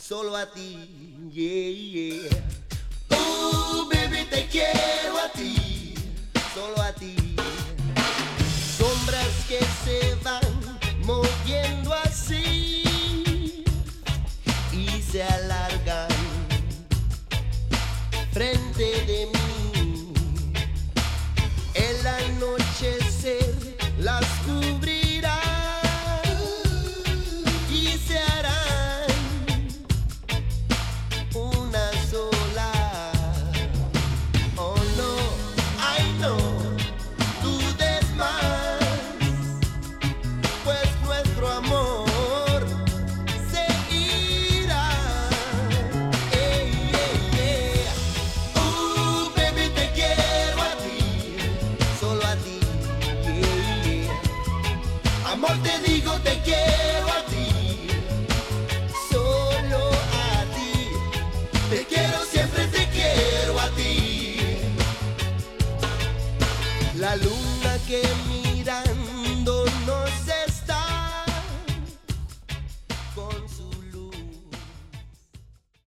solo a ti, yeah, yeah. Baby, te quiero a ti, solo a ti. Sombras que se van moviendo así y se alargan frente de mí. El anochecer las cubrirá y se harán una sola. Oh no, ay no, dudes más, pues nuestro amor seguirá. Yeah. Baby, te quiero a ti, solo a ti, yeah. Amor, te digo, te quiero a ti, solo a ti. Te quiero, siempre te quiero a ti. La luna que mirándonos